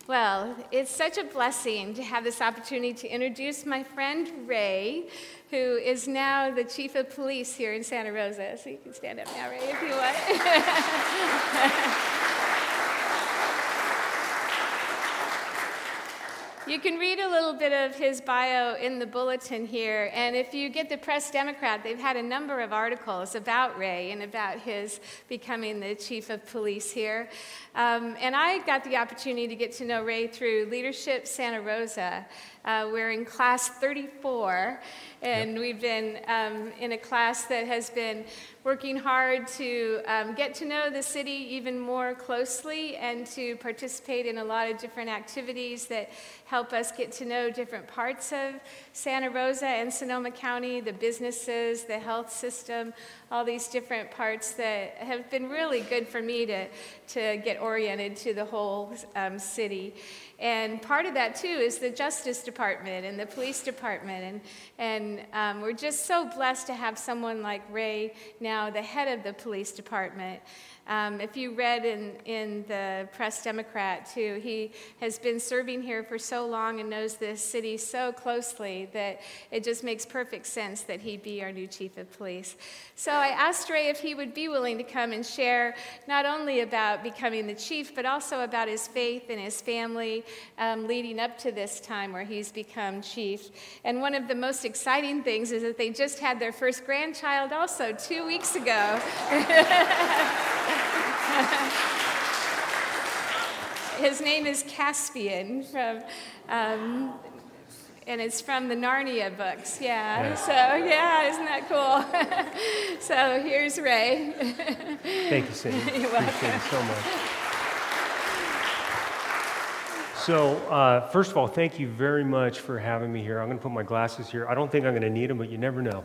Well, it's such a blessing to have this opportunity to introduce my friend Ray, who is now the chief of police here in Santa Rosa. So you can stand up now, Ray, if you want. You can read a little bit of his bio in the bulletin here, and if you get the Press Democrat, they've had a number of articles about Ray and about his becoming the chief of police here. And I got the opportunity to get to know Ray through Leadership Santa Rosa. We're in class 34, and we've been in a class that has been working hard to get to know the city even more closely and to participate in a lot of different activities that help us get to know different parts of Santa Rosa and Sonoma County, the businesses, the health system, all these different parts that have been really good for me to get oriented to the whole city. And part of that, too, is the Justice Department and the Police Department. And we're just so blessed to have someone like Ray now, the head of the Police Department. If you read in the Press Democrat, too, he has been serving here for so long and knows this city so closely that it just makes perfect sense that he be our new chief of police. So I asked Ray if he would be willing to come and share not only about becoming the chief, but also about his faith and his family leading up to this time where he's become chief. And one of the most exciting things is that they just had their first grandchild also 2 weeks ago. His name is Caspian, and it's from the Narnia books. Yeah. So yeah, isn't that cool? So here's Ray. Thank you, Cindy. You're welcome. Appreciate it so much. So, first of all, thank you very much for having me here. I'm going to put my glasses here. I don't think I'm going to need them, but you never know.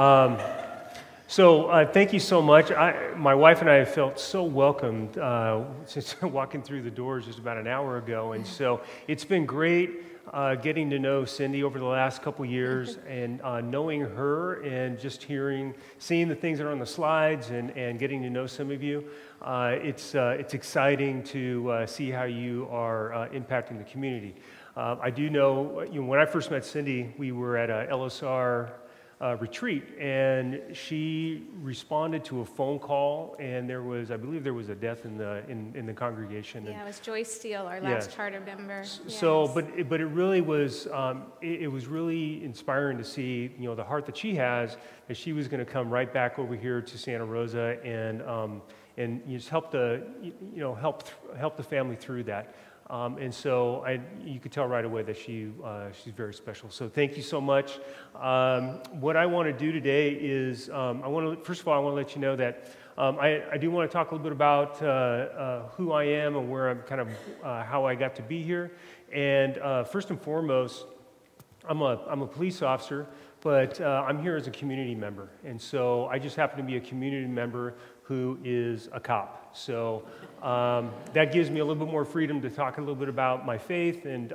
Thank you so much. My wife and I have felt so welcomed since walking through the doors just about an hour ago, and so it's been great getting to know Cindy over the last couple years and knowing her and just seeing the things that are on the slides and getting to know some of you. It's exciting to see how you are impacting the community. I do know, when I first met Cindy, we were at a LSR retreat, and she responded to a phone call, and I believe there was a death in the congregation. Yeah, it was Joyce Steele, our last charter member. So, yes. but it really was it was really inspiring to see the heart that she has, that she was going to come right back over here to Santa Rosa and just help the family through that. And so you could tell right away that she's very special. So thank you so much. What I want to do today is, first of all, I want to let you know that I do want to talk a little bit about who I am and where I'm kind of how I got to be here. And first and foremost, I'm a police officer, but I'm here as a community member. And so I just happen to be a community member who is a cop. So that gives me a little bit more freedom to talk a little bit about my faith and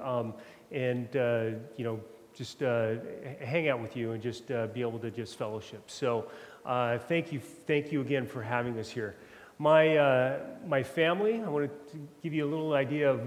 just hang out with you and just be able to just fellowship. So thank you again for having us here. My family, I want to give you a little idea of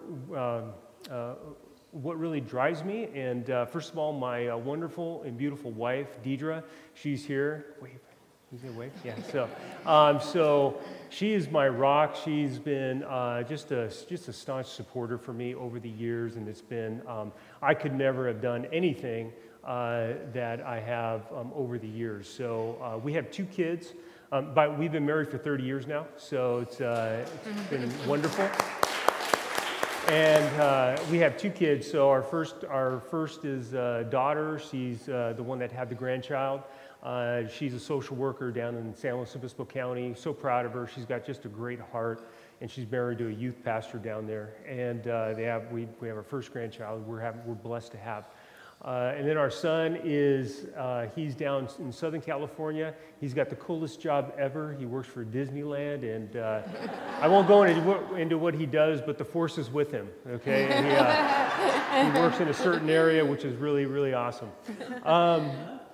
what really drives me. And first of all, my wonderful and beautiful wife, Deidre, she's here. Wave. Is it wave? Yeah. So she is my rock. She's been just a staunch supporter for me over the years, and it's been I could never have done anything that I have over the years. So we have 2 kids, but we've been married for 30 years now. So it's been wonderful. And we have 2 kids. So our first is daughter. She's the one that had the grandchild. She's a social worker down in San Luis Obispo County. So proud of her. She's got just a great heart, and she's married to a youth pastor down there. And we have our first grandchild. We're blessed to have. And then our son he's down in Southern California. He's got the coolest job ever. He works for Disneyland, and I won't go into what he does, but the force is with him, okay? And he works in a certain area, which is really, really awesome.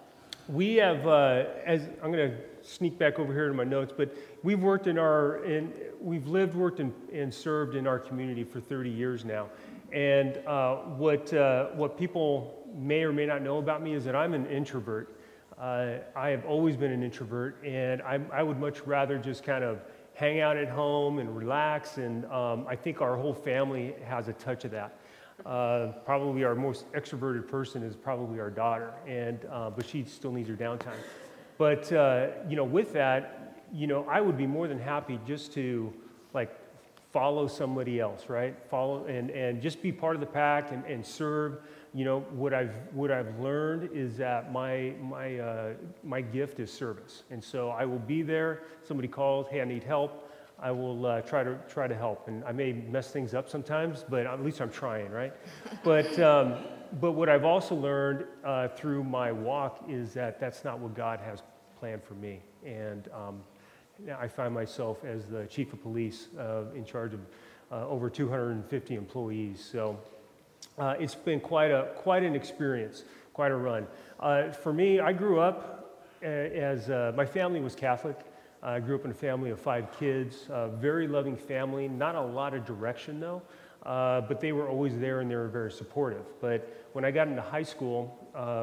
We have, as I'm going to sneak back over here to my notes, but we've worked we've lived, worked, and served in our community for 30 years now. And what people may or may not know about me is that I'm an introvert. I have always been an introvert, and I would much rather just kind of hang out at home and relax. And I think our whole family has a touch of that. Probably our most extroverted person is probably our daughter, and but she still needs her downtime. But with that, I would be more than happy just to follow somebody else, right? Follow and just be part of the pack and serve. What I've learned is that my gift is service, and so I will be there. Somebody calls, hey, I need help. I will try to help, and I may mess things up sometimes, but at least I'm trying, right? But what I've also learned through my walk is that that's not what God has planned for me, and now I find myself as the chief of police in charge of over 250 employees. So it's been quite an experience, quite a run. For me, I grew up as my family was Catholic. I grew up in a family of 5 kids, a very loving family, not a lot of direction though, but they were always there and they were very supportive. But when I got into high school,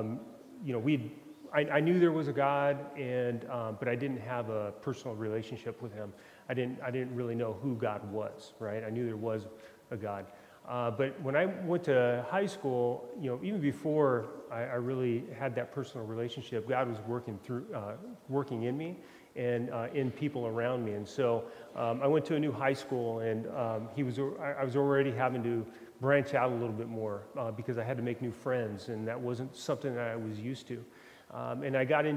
I knew there was a God, but I didn't have a personal relationship with him. I didn't really know who God was, right? I knew there was a God. But when I went to high school, even before I really had that personal relationship, God was working in me and in people around me. And so I went to a new high school, and I was already having to branch out a little bit more because I had to make new friends, and that wasn't something that I was used to. And I got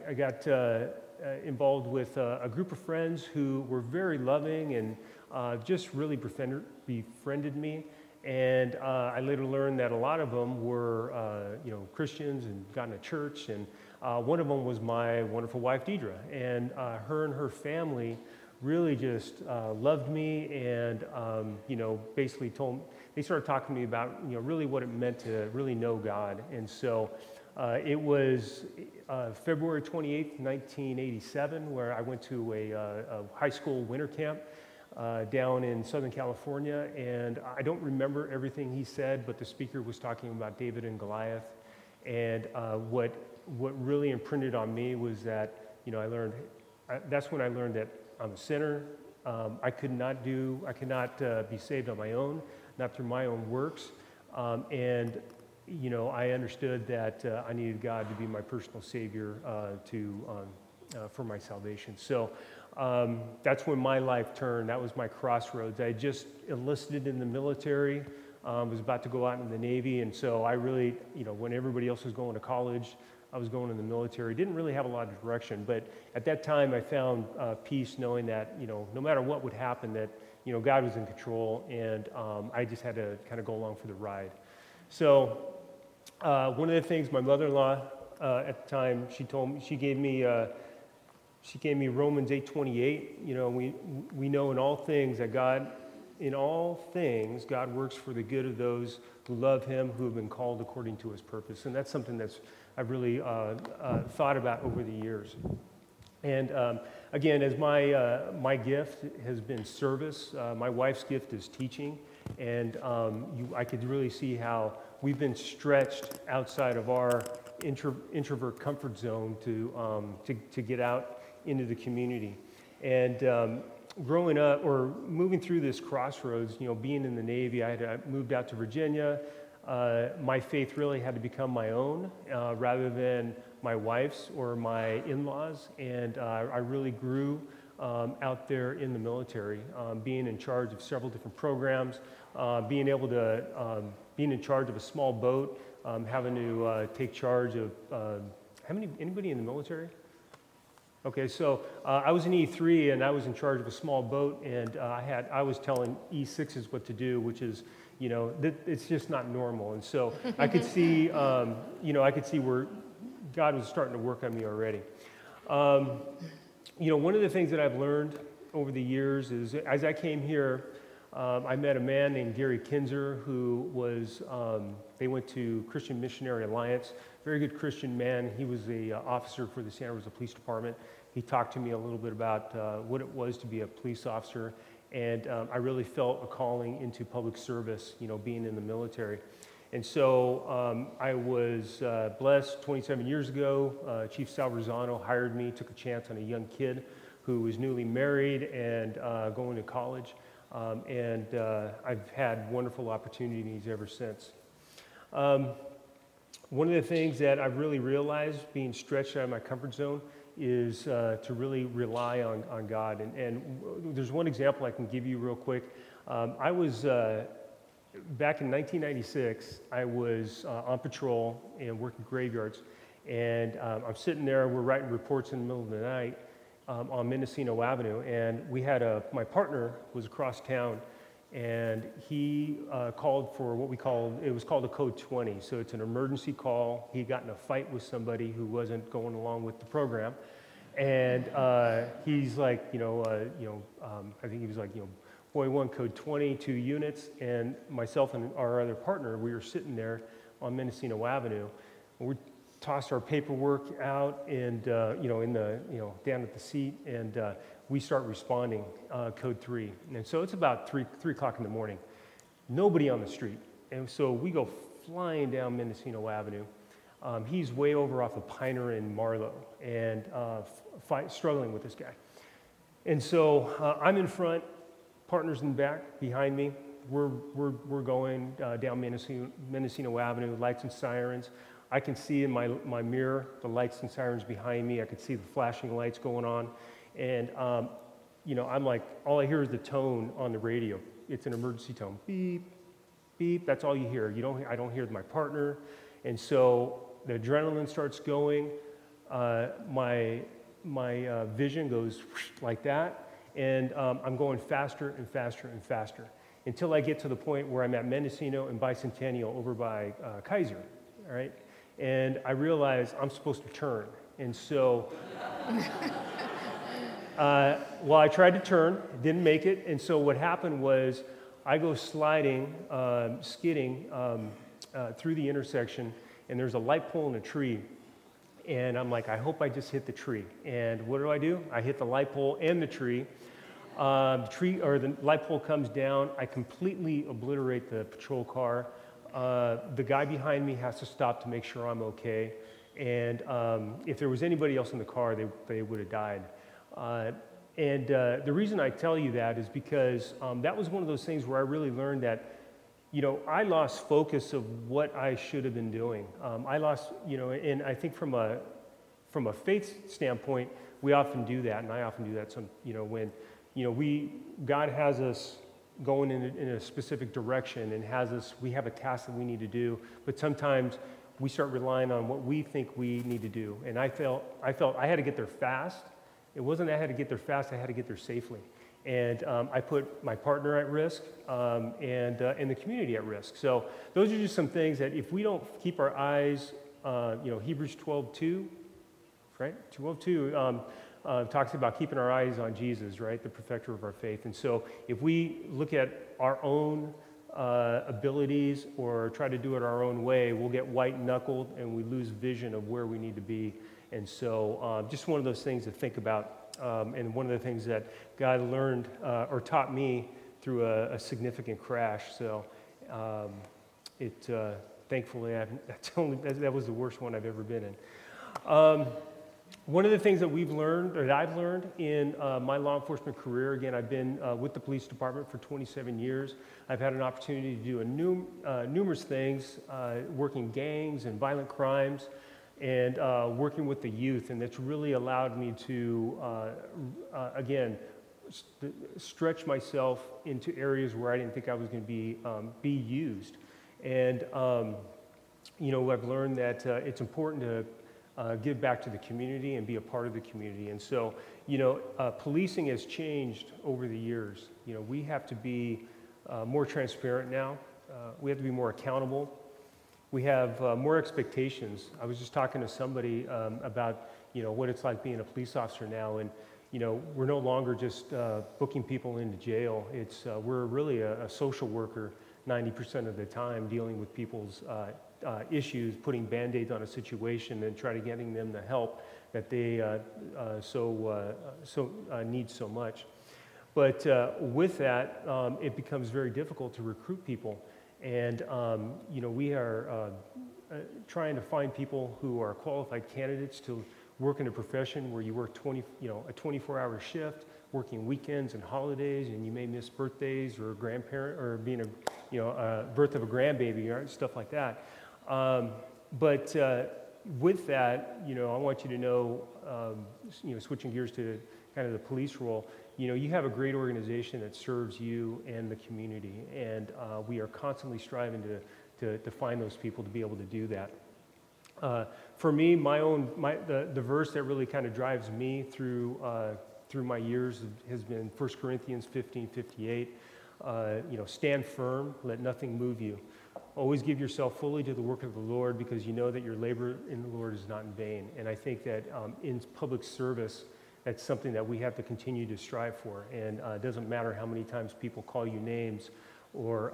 involved with a group of friends who were very loving and just really befriended me. And I later learned that a lot of them were, Christians and got in a church. And one of them was my wonderful wife, Deidre. And her and her family really just loved me, and basically they started talking to me about really what it meant to really know God. And so it was February 28th, 1987, where I went to a high school winter camp down in Southern California, and I don't remember everything he said, but the speaker was talking about David and Goliath, and what really imprinted on me was that that's when I learned that I'm a sinner. I could not be saved on my own, not through my own works, and I understood that I needed God to be my personal Savior for my salvation. So that's when my life turned. That was my crossroads. I just enlisted in the military, was about to go out in the Navy, and so I really, when everybody else was going to college, I was going in the military. Didn't really have a lot of direction, but at that time I found peace knowing that, no matter what would happen, that, God was in control, and I just had to kind of go along for the ride. So one of the things my mother-in-law at the time, she gave me Romans 8:28. We know in all things that God works for the good of those who love him, who have been called according to his purpose. And that's something I've really thought about over the years. And again, as my gift has been service, my wife's gift is teaching, and I could really see how we've been stretched outside of our introvert comfort zone to get out into the community. And growing up or moving through this crossroads, being in the Navy, I moved out to Virginia. My faith really had to become my own rather than my wife's or my in-laws, and I really grew out there in the military, being in charge of several different programs, being in charge of a small boat, having to take charge of anybody in the military? Okay, so I was an E3, and I was in charge of a small boat, and I was telling E6s what to do, which is, it's just not normal. And so I could see, where God was starting to work on me already. One of the things that I've learned over the years is, as I came here, I met a man named Gary Kinzer who was, they went to Christian Missionary Alliance, very good Christian man. He was the officer for the Santa Rosa Police Department. He talked to me a little bit about what it was to be a police officer, and I really felt a calling into public service, being in the military. And so I was blessed 27 years ago. Chief Sal Rosano hired me, took a chance on a young kid who was newly married and going to college. And I've had wonderful opportunities ever since. One of the things that I've really realized being stretched out of my comfort zone is to really rely on God. And there's one example I can give you real quick. I was, back in 1996, I was on patrol and working graveyards. And I'm sitting there, we're writing reports in the middle of the night, on Mendocino Avenue, and we had my partner was across town, and he called for what it was called a code 20, so it's an emergency call. He got in a fight with somebody who wasn't going along with the program, and he's like, I think he was like, boy one, code 20, 2 units, and myself and our other partner, we were sitting there on Mendocino Avenue, and we tossed our paperwork out and, down at the seat, and we start responding, code 3. And so it's about 3 o'clock in the morning. Nobody on the street. And so we go flying down Mendocino Avenue. He's way over off of Piner and Marlowe and struggling with this guy. And so I'm in front, partner's in the back, behind me. We're going down Mendocino Avenue, lights and sirens. I can see in my mirror the lights and sirens behind me. I can see the flashing lights going on. And, I'm like, all I hear is the tone on the radio. It's an emergency tone. Beep, beep. That's all you hear. I don't hear my partner. And so the adrenaline starts going. My vision goes like that. And I'm going faster and faster and faster until I get to the point where I'm at Mendocino and Bicentennial over by Kaiser, all right? And I realize I'm supposed to turn. And so, I tried to turn, didn't make it. And so what happened was I go sliding, skidding through the intersection, and there's a light pole and a tree. And I'm like, I hope I just hit the tree. And what do? I hit the light pole and the tree. The light pole comes down. I completely obliterate the patrol car. The guy behind me has to stop to make sure I'm okay. And if there was anybody else in the car, they would have died. The reason I tell you that is because that was one of those things where I really learned that, I lost focus of what I should have been doing. I lost, and I think from a faith standpoint, we often do that, and I often do that. When, God has us going in a specific direction and we have a task that we need to do, but sometimes we start relying on what we think we need to do. And I felt I had to get there fast. It wasn't I had to get there fast, I had to get there safely. And I put my partner at risk and the community at risk. So those are just some things that if we don't keep our eyes, Hebrews 12:2, right? 12:2 talks about keeping our eyes on Jesus, right? The perfecter of our faith. And so if we look at our own abilities or try to do it our own way, we'll get white-knuckled and we lose vision of where we need to be. And so just one of those things to think about. And one of the things that God learned or taught me through a significant crash. So thankfully, that was the worst one I've ever been in. One of the things that I've learned in my law enforcement career, again, I've been with the police department for 27 years. I've had an opportunity to do numerous things, working gangs and violent crimes, and working with the youth, and that's really allowed me to, again, stretch myself into areas where I didn't think I was going to be used. And, I've learned that it's important to give back to the community and be a part of the community. And so, policing has changed over the years. We have to be more transparent now. We have to be more accountable. We have more expectations. I was just talking to somebody about, what it's like being a police officer now. And, we're no longer just booking people into jail. We're really a social worker 90% of the time, dealing with people's issues, putting Band-Aids on a situation and trying to getting them the help that they need so much. But with that, it becomes very difficult to recruit people. And, we are trying to find people who are qualified candidates to work in a profession where you work a 24-hour shift, working weekends and holidays, and you may miss birthdays or a grandparent or being birth of a grandbaby or stuff like that. But with that, I want you to know, switching gears to kind of the police role, you have a great organization that serves you and the community, and we are constantly striving to find those people to be able to do that. For me, the verse that really kind of drives me through my years has been 1 Corinthians 15:58. Stand firm, let nothing move you. Always give yourself fully to the work of the Lord, because you know that your labor in the Lord is not in vain. And I think that in public service, that's something that we have to continue to strive for. And it doesn't matter how many times people call you names, or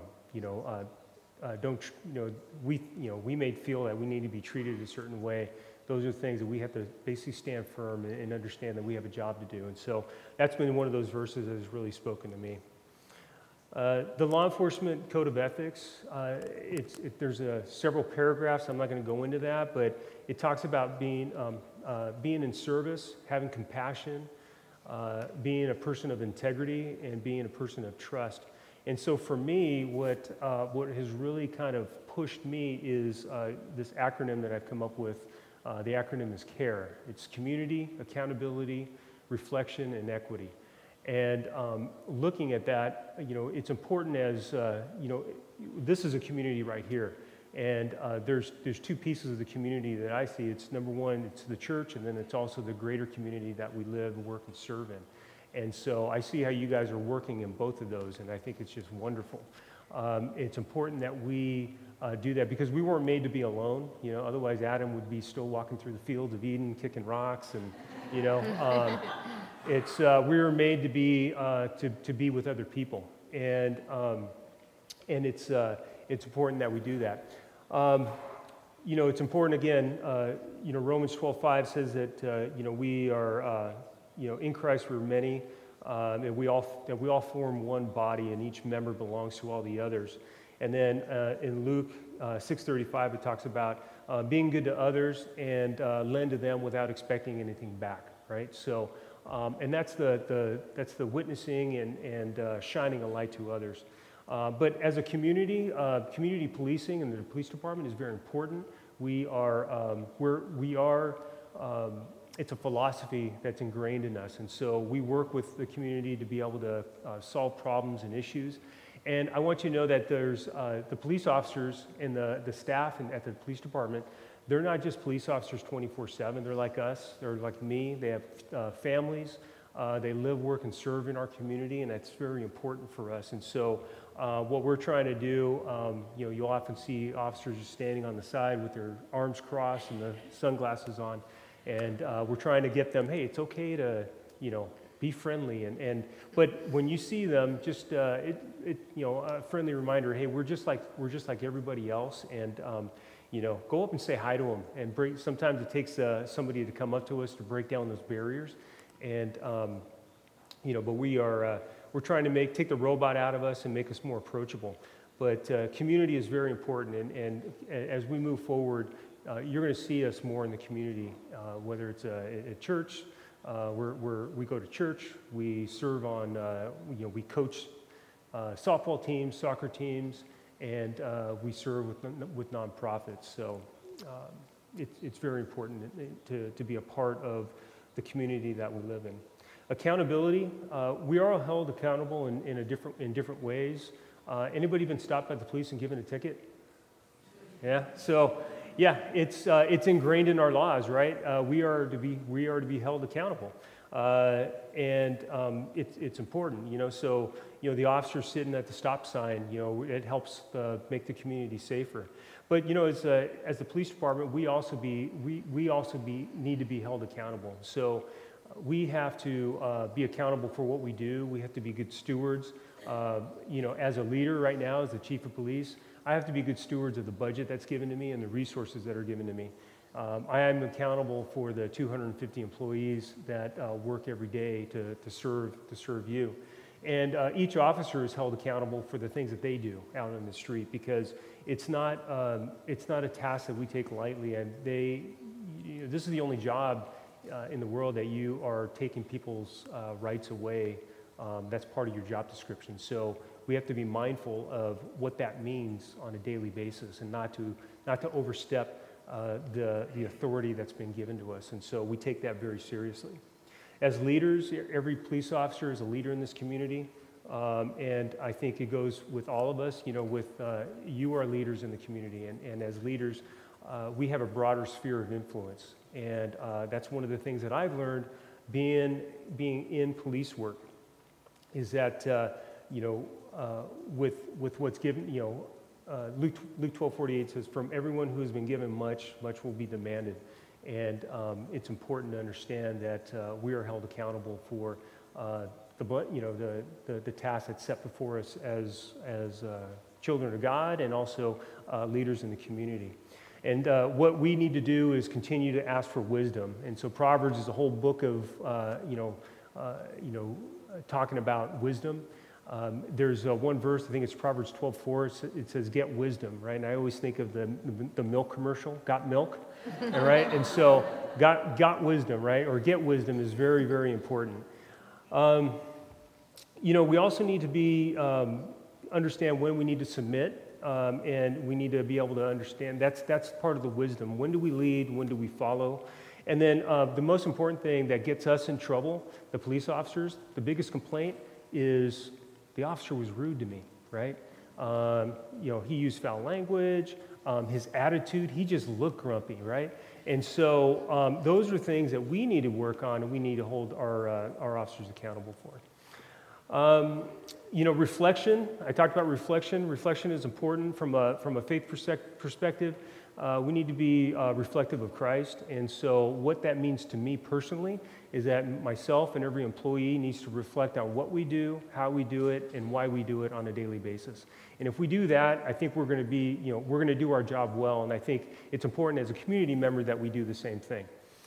we may feel that we need to be treated a certain way. Those are things that we have to basically stand firm and understand that we have a job to do. And so that's been one of those verses that has really spoken to me. The law enforcement code of ethics, there's several paragraphs. I'm not going to go into that, but it talks about being in service, having compassion, being a person of integrity, and being a person of trust. And so for me, what has really kind of pushed me is this acronym that I've come up with. The acronym is CARE. It's community, accountability, reflection, and equity. And looking at that, it's important as, this is a community right here. And there's two pieces of the community that I see. It's number one, it's the church, and then it's also the greater community that we live, work, and serve in. And so I see how you guys are working in both of those, and I think it's just wonderful. It's important that we do that, because we weren't made to be alone. Otherwise Adam would be still walking through the fields of Eden, kicking rocks, and we were made to be with other people, and it's important that we do that. It's important again. Romans 12:5 says that we are in Christ we're many, and we all form one body, and each member belongs to all the others. And then in Luke 6:35 it talks about being good to others and lend to them without expecting anything back. Right. So. And that's the witnessing and shining a light to others. But as a community, community policing and the police department is very important. It's a philosophy that's ingrained in us, and so we work with the community to be able to solve problems and issues. And I want you to know that there's the police officers and the staff at the police department. They're not just police officers 24/7. They're like us. They're like me. They have families. They live, work, and serve in our community, and that's very important for us. And so what we're trying to do, you'll often see officers just standing on the side with their arms crossed and the sunglasses on, and we're trying to get them, hey, it's okay to, be friendly. But when you see them, just a friendly reminder, hey, we're just like everybody else, and go up and say hi to them, and sometimes it takes somebody to come up to us to break down those barriers, and but we're trying to take the robot out of us and make us more approachable. But community is very important, and as we move forward, you're going to see us more in the community, whether it's a church, we go to church, we serve on, we coach softball teams, soccer teams, and we serve with nonprofits. So it's very important to be a part of the community that we live in. Accountability, we are all held accountable in different ways. Anybody been stopped by the police and given a ticket? Yeah. So yeah, it's ingrained in our laws, right? We are to be held accountable, and it's important, So the officer sitting at the stop sign, it helps make the community safer. But as the police department, we also need to be held accountable. So We have to be accountable for what we do. We have to be good stewards. As a leader right now, as the chief of police, I have to be good stewards of the budget that's given to me and the resources that are given to me. I am accountable for the 250 employees that work every day to serve you. And each officer is held accountable for the things that they do out on the street, because it's not a task that we take lightly. And this is the only job in the world that you are taking people's rights away. That's part of your job description. So we have to be mindful of what that means on a daily basis, and not to overstep the authority that's been given to us. And so we take that very seriously. As leaders, every police officer is a leader in this community, and I think it goes with all of us. You are leaders in the community, and as leaders, we have a broader sphere of influence, and that's one of the things that I've learned being in police work, is that with what's given, Luke 12:48 says, "From everyone who has been given much, much will be demanded." And it's important to understand that we are held accountable for the task that's set before us as children of God, and also leaders in the community. And what we need to do is continue to ask for wisdom. And so Proverbs is a whole book of talking about wisdom. There's one verse, I think it's Proverbs 12:4. It says, "Get wisdom," right? And I always think of the milk commercial, "Got milk," all right? And so, got wisdom, right? Or get wisdom is very, very important. We also need to understand when we need to submit, and we need to be able to understand that's part of the wisdom. When do we lead? When do we follow? And then the most important thing that gets us in trouble, the police officers, the biggest complaint is, the officer was rude to me, right? He used foul language, his attitude, he just looked grumpy, right? And so those are things that we need to work on, and we need to hold our officers accountable for. Reflection, I talked about reflection. Reflection is important from a faith perspective. We need to be reflective of Christ. And so what that means to me personally is that myself and every employee needs to reflect on what we do, how we do it, and why we do it on a daily basis. And if we do that, I think we're going to do our job well. And I think it's important as a community member that we do the same thing.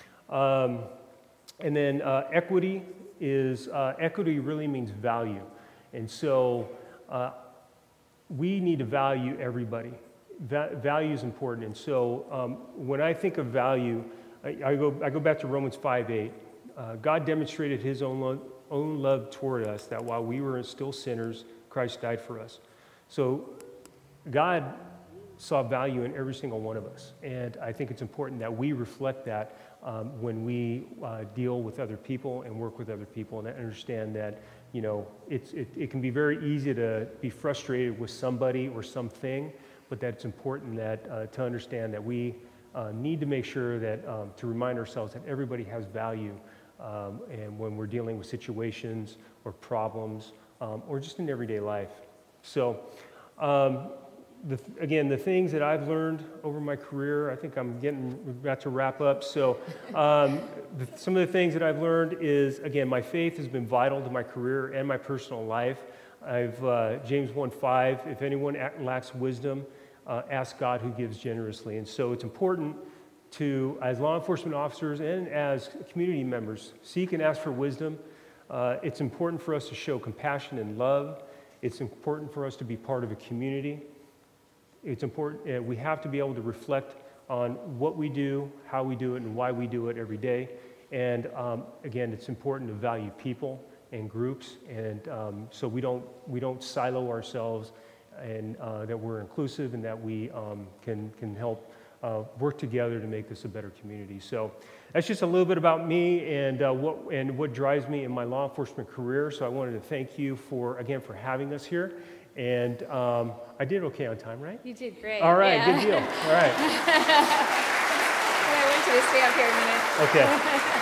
And then equity really means value. And so we need to value everybody. Value is important. And so when I think of value, I go back to Romans 5:8. God demonstrated his own love toward us, that while we were still sinners, Christ died for us. So God saw value in every single one of us. And I think it's important that we reflect that when we deal with other people and work with other people, and understand that it can be very easy to be frustrated with somebody or something, but that it's important that to understand that we need to make sure that to remind ourselves that everybody has value, and when we're dealing with situations or problems or just in everyday life. So the things that I've learned over my career, I think I'm about to wrap up. So some of the things that I've learned is, again, my faith has been vital to my career and my personal life. James 1:5, if anyone lacks wisdom, ask God who gives generously. And so it's important to, as law enforcement officers and as community members, seek and ask for wisdom. It's important for us to show compassion and love. It's important for us to be part of a community. It's important, we have to be able to reflect on what we do, how we do it, and why we do it every day. And again, it's important to value people and groups, and so we don't silo ourselves, and that we're inclusive, and that we can help work together to make this a better community. So that's just a little bit about me and what drives me in my law enforcement career. So I wanted to thank you for having us here. And I did okay on time, right? You did great. All right, yeah. Good deal. All right. I want you to stay up here a minute. Okay.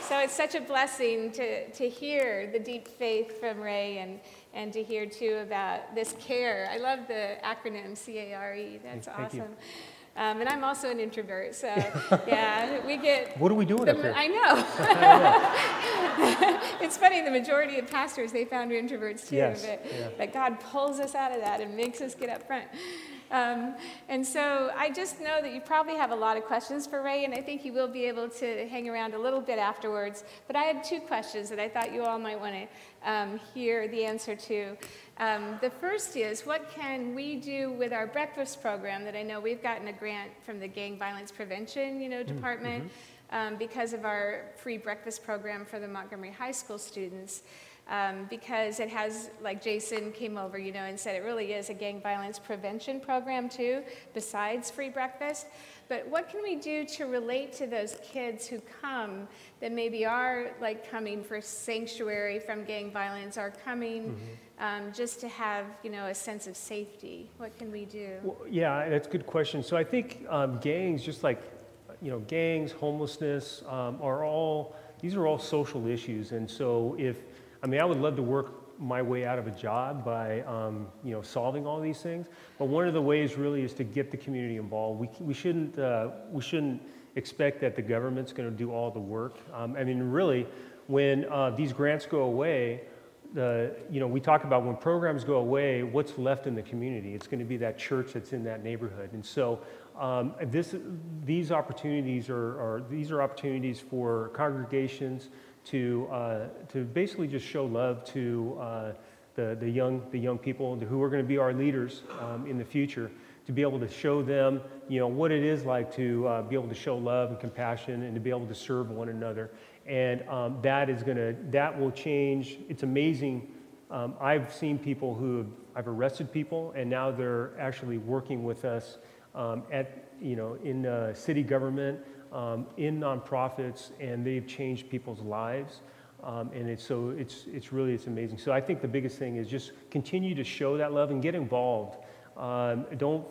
So it's such a blessing to hear the deep faith from Ray and to hear too about this CARE. I love the acronym CARE. That's Thank you. awesome. And I'm also an introvert, so yeah, we get... What are we doing up here? I know. It's funny, the majority of pastors, they found introverts too, Yes, but God pulls us out of that and makes us get up front. And so I just know that you probably have a lot of questions for Ray, and I think you will be able to hang around a little bit afterwards. But I had 2 questions that I thought you all might want to hear the answer to. The first is, what can we do with our breakfast program that I know we've gotten a grant from the Gang Violence Prevention, department because of our free breakfast program for the Montgomery High School students. Because it has, like Jason came over, and said it really is a gang violence prevention program too, besides free breakfast. But what can we do to relate to those kids who come that maybe are like coming for sanctuary from gang violence, are coming just to have, a sense of safety? What can we do? Well, yeah, that's a good question. So I think gangs, just like, gangs, homelessness, these are all social issues. And so I would love to work my way out of a job by, solving all these things. But one of the ways really is to get the community involved. We shouldn't expect that the government's going to do all the work. Really, when these grants go away, we talk about when programs go away, what's left in the community? It's going to be that church that's in that neighborhood. And so these opportunities are opportunities for congregations to basically just show love to the young people who are going to be our leaders in the future, to be able to show them what it is like to be able to show love and compassion and to be able to serve one another. And that will change. It's amazing. I've seen people I've arrested people, and now they're actually working with us in city government, in nonprofits, and they've changed people's lives. And it's amazing. So I think the biggest thing is just continue to show that love and get involved. Don't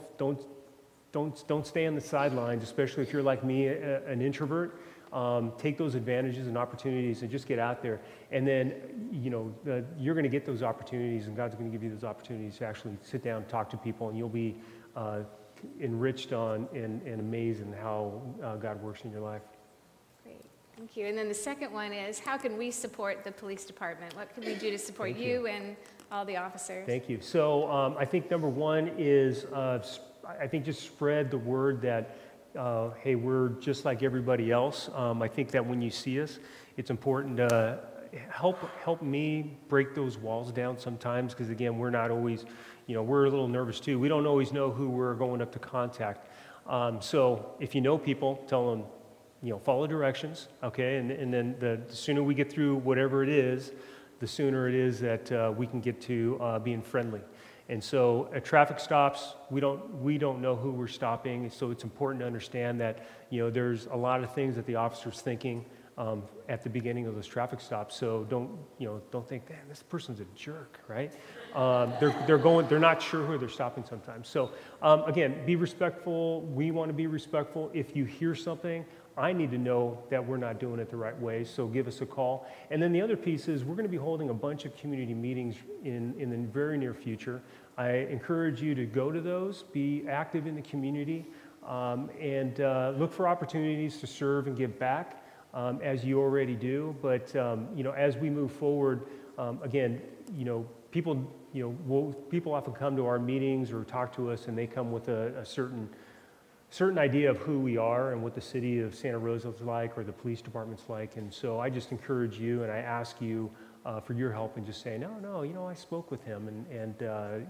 stay on the sidelines, especially if you're like me, an introvert. Take those advantages and opportunities and just get out there. And then, you're going to get those opportunities, and God's going to give you those opportunities to actually sit down and talk to people, and you'll be enriched on and amazed in how God works in your life. Great, thank you. And then the second one is, how can we support the police department? What can we do to support you and all the officers? Thank you. So I think number one is, just spread the word that, hey, we're just like everybody else. I think that when you see us, it's important to help me break those walls down sometimes, because again, we're not always, we're a little nervous too. We don't always know who we're going up to contact. So if you know people, tell them, follow directions, okay? And then the sooner we get through whatever it is, the sooner it is that we can get to being friendly. And so at traffic stops, we don't know who we're stopping. So it's important to understand that, there's a lot of things that the officer's thinking at the beginning of those traffic stops. So don't think, damn, this person's a jerk, right? They're not sure who they're stopping sometimes. So again, be respectful. We want to be respectful. If you hear something, I need to know that we're not doing it the right way, so give us a call. And then the other piece is we're going to be holding a bunch of community meetings in the very near future. I encourage you to go to those, be active in the community, and look for opportunities to serve and give back, as you already do. But as we move forward, again, people often come to our meetings or talk to us, and they come with a certain idea of who we are and what the city of Santa Rosa is like or the police department's like. And so I just encourage you and I ask you for your help and just say, no, I spoke with him and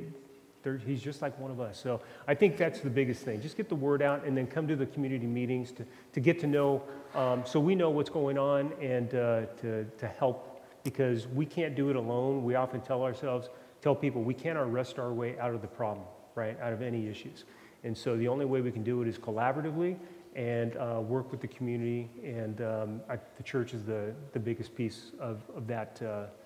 he's just like one of us. So I think that's the biggest thing. Just get the word out and then come to the community meetings to get to know, so we know what's going on and to help, because we can't do it alone. We often tell people we can't arrest our way out of the problem, right, out of any issues. And so the only way we can do it is collaboratively and work with the community, and the church is the biggest piece of that,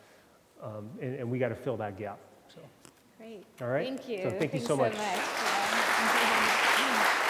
and we got to fill that gap. So. Great. All right. Thank you. So thank you Thanks so much. Yeah.